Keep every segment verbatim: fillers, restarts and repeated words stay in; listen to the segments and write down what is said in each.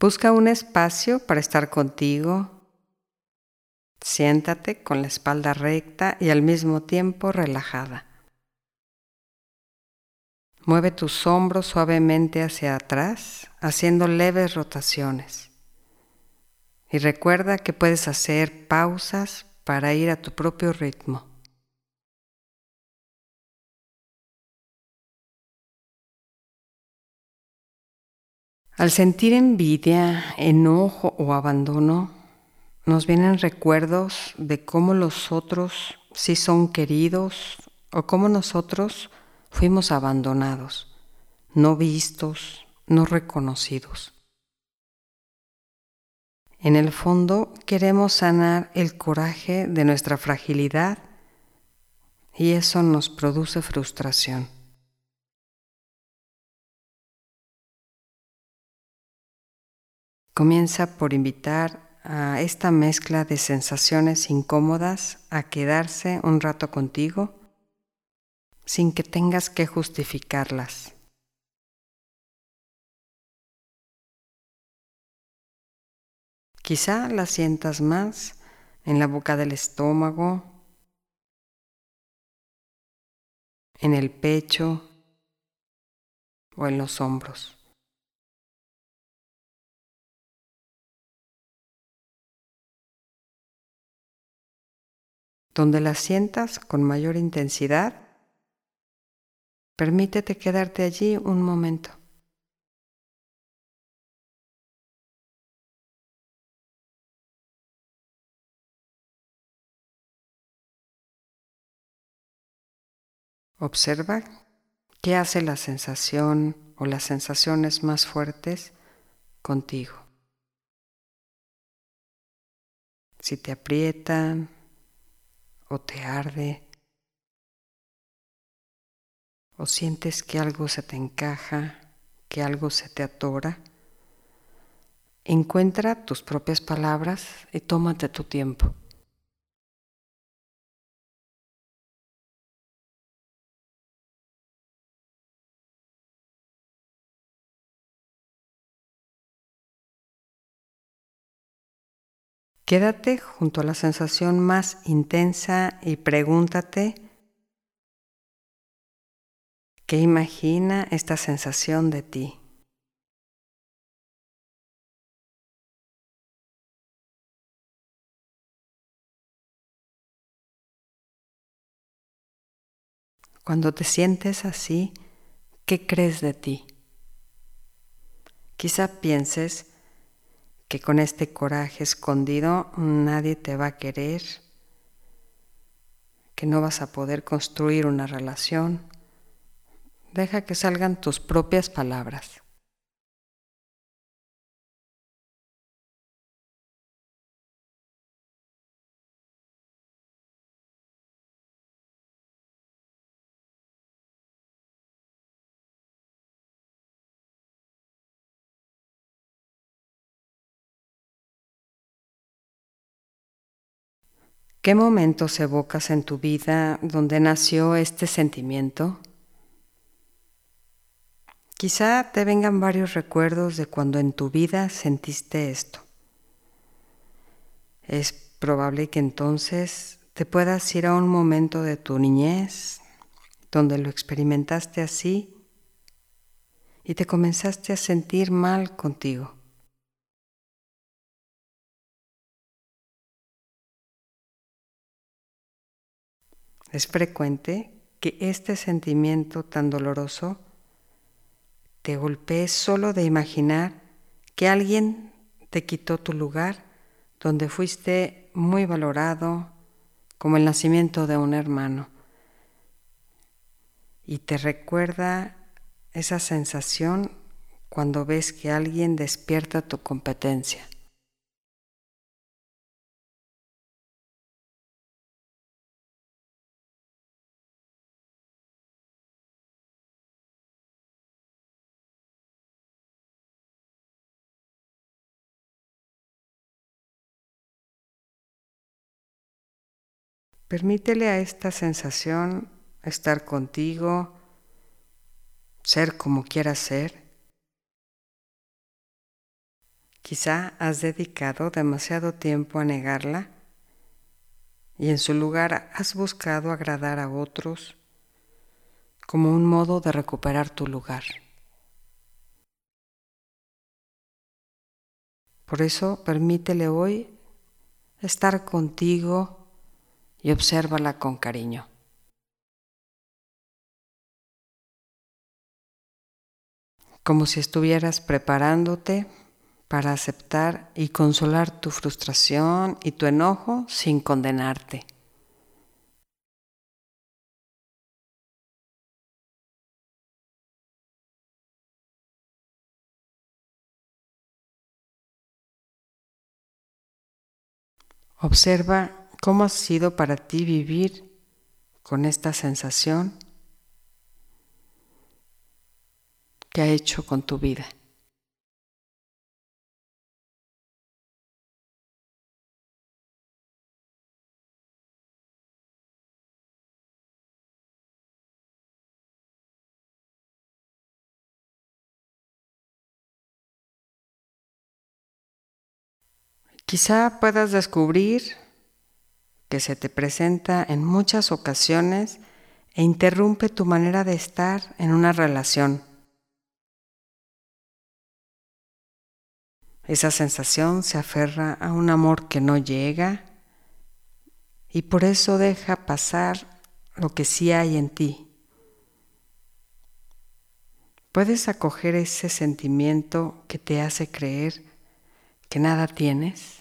Busca un espacio para estar contigo. Siéntate con la espalda recta y al mismo tiempo relajada. Mueve tus hombros suavemente hacia atrás, haciendo leves rotaciones. Y recuerda que puedes hacer pausas para ir a tu propio ritmo. Al sentir envidia, enojo o abandono, nos vienen recuerdos de cómo los otros sí son queridos o cómo nosotros fuimos abandonados, no vistos, no reconocidos. En el fondo queremos sanar el coraje de nuestra fragilidad y eso nos produce frustración. Comienza por invitar a esta mezcla de sensaciones incómodas a quedarse un rato contigo sin que tengas que justificarlas. Quizá las sientas más en la boca del estómago, en el pecho o en los hombros. Donde las sientas con mayor intensidad, permítete quedarte allí un momento. Observa qué hace la sensación o las sensaciones más fuertes contigo. Si te aprietan o te arde o sientes que algo se te encaja, que algo se te atora, encuentra tus propias palabras y tómate tu tiempo. Quédate junto a la sensación más intensa y pregúntate qué imagina esta sensación de ti. Cuando te sientes así, ¿qué crees de ti? Quizá pienses que con este coraje escondido nadie te va a querer, que no vas a poder construir una relación. Deja que salgan tus propias palabras. ¿Qué momentos evocas en tu vida donde nació este sentimiento? Quizá te vengan varios recuerdos de cuando en tu vida sentiste esto. Es probable que entonces te puedas ir a un momento de tu niñez donde lo experimentaste así y te comenzaste a sentir mal contigo. Es frecuente que este sentimiento tan doloroso te golpee solo de imaginar que alguien te quitó tu lugar donde fuiste muy valorado, como el nacimiento de un hermano, y te recuerda esa sensación cuando ves que alguien despierta tu competencia. Permítele a esta sensación estar contigo, ser como quieras ser. Quizá has dedicado demasiado tiempo a negarla y en su lugar has buscado agradar a otros como un modo de recuperar tu lugar. Por eso permítele hoy estar contigo y obsérvala con cariño. Como si estuvieras preparándote para aceptar y consolar tu frustración y tu enojo sin condenarte. Observa cómo ha sido para ti vivir con esta sensación que ha hecho con tu vida. Quizá puedas descubrir que se te presenta en muchas ocasiones e interrumpe tu manera de estar en una relación. Esa sensación se aferra a un amor que no llega y por eso deja pasar lo que sí hay en ti. ¿Puedes acoger ese sentimiento que te hace creer que nada tienes?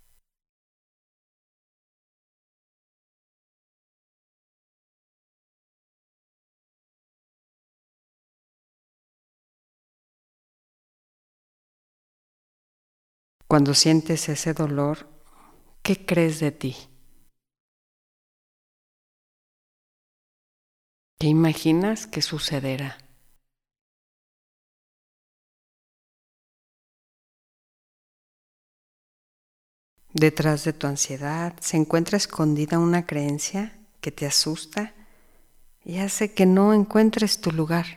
Cuando sientes ese dolor, ¿qué crees de ti? ¿Qué imaginas que sucederá? Detrás de tu ansiedad se encuentra escondida una creencia que te asusta y hace que no encuentres tu lugar.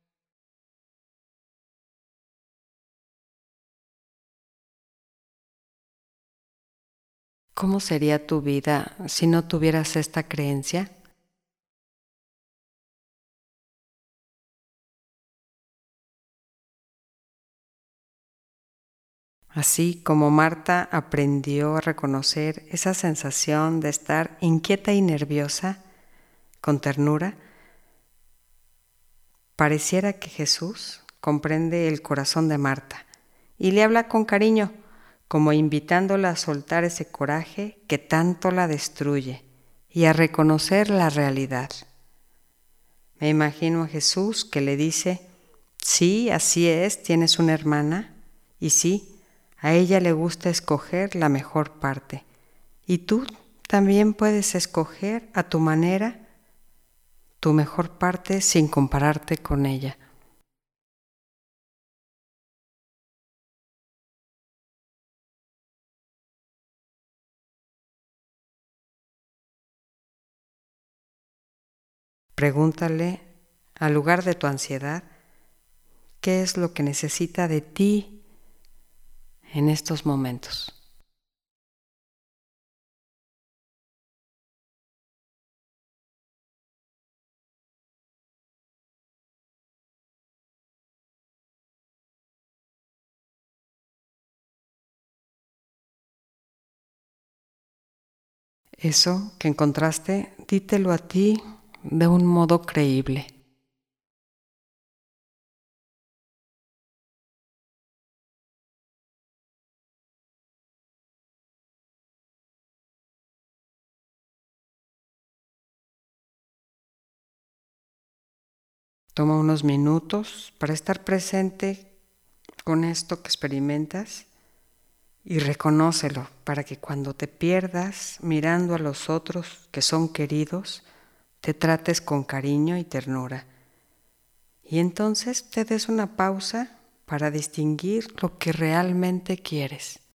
¿Cómo sería tu vida si no tuvieras esta creencia? Así como Marta aprendió a reconocer esa sensación de estar inquieta y nerviosa con ternura, pareciera que Jesús comprende el corazón de Marta y le habla con cariño, como invitándola a soltar ese coraje que tanto la destruye y a reconocer la realidad. Me imagino a Jesús que le dice: sí, así es, tienes una hermana, y sí, a ella le gusta escoger la mejor parte. Y tú también puedes escoger a tu manera tu mejor parte sin compararte con ella. Pregúntale, al lugar de tu ansiedad, qué es lo que necesita de ti en estos momentos. Eso que encontraste, dítelo a ti de un modo creíble. Toma unos minutos para estar presente con esto que experimentas y reconócelo para que cuando te pierdas mirando a los otros que son queridos, te trates con cariño y ternura. Y entonces te des una pausa para distinguir lo que realmente quieres.